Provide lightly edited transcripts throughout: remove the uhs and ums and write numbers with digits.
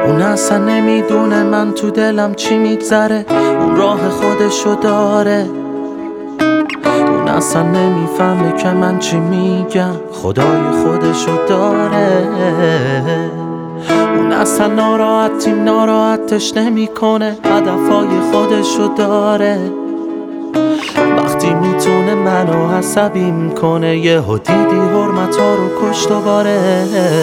اون اصلا نمیدونه من تو دلم چی میگذره، اون راه خودشو داره. اون اصلا نمیفهمه که من چی میگم، خدای خودشو داره. اون اصلا ناراحتش نمیکنه، هدفهای خودشو داره. وقتی میتونه منو عصبی میکنه، یهو دیدی حرمتا رو کشت و باره.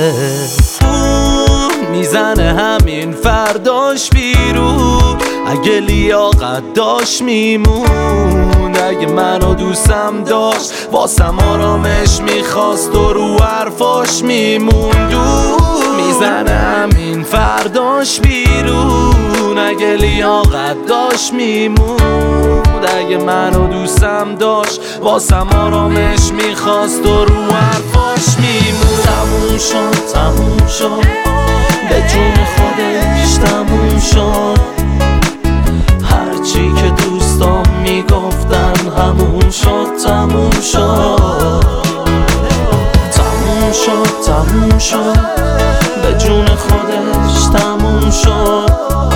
میزنه همین فرداش بیرون، اگه لیاقت داشت میمون. اگه منو دوستم داشت واسم آرامش میخواست و رو حرفاش میموند. میزنه همین فرداش بیرون، اگه لیاقت داشت میمون. اگه منو دوستم داشت واسم آرامش میخواست و رو حرفاش میمون. تموم شد به جون خودش تموم شد. هرچی که دوستام میگفتن همون شد. تموم شد به جون خودش تموم شد.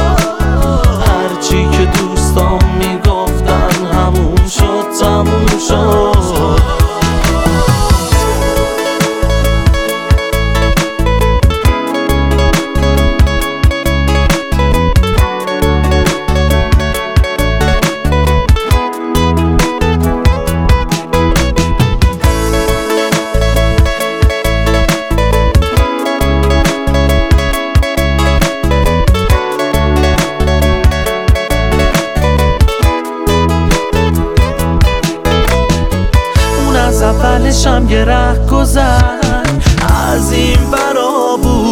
هرچی که دوستام میگفتن همون شد. تموم شد. اولشم یه ره گذر از این برا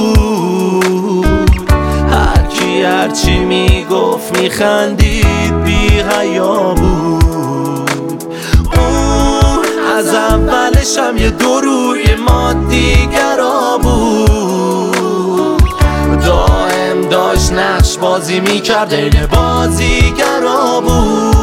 بود. هرکی هرچی میگفت میخندید بی حیا بود. از اولشم یه دو روی مادیگرا بود. دائم داشت نقش بازی میکرد این بازیگرا بود.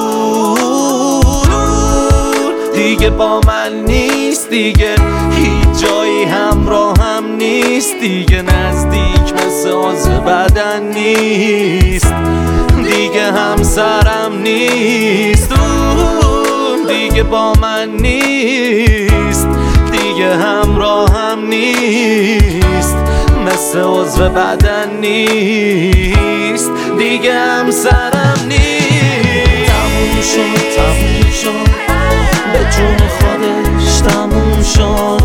دیگه با من نیست، دیگه هیچ جایی همراه هم نیست. دیگه نزدیک مثل عضو بدن نیست. دیگه همسرم نیست. دیگه با من نیست، دیگه همراه هم نیست. مثل عضو بدن نیست. دیگه همسرم نیست. تموم شد به جون خودش تموم شد.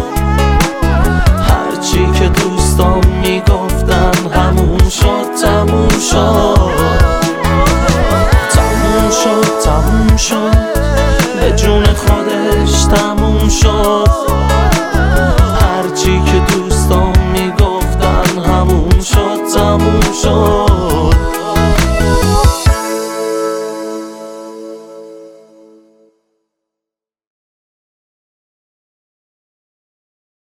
هرچی که دوستام میگفتن همون شد. تموم شد به جون خودش تموم شد.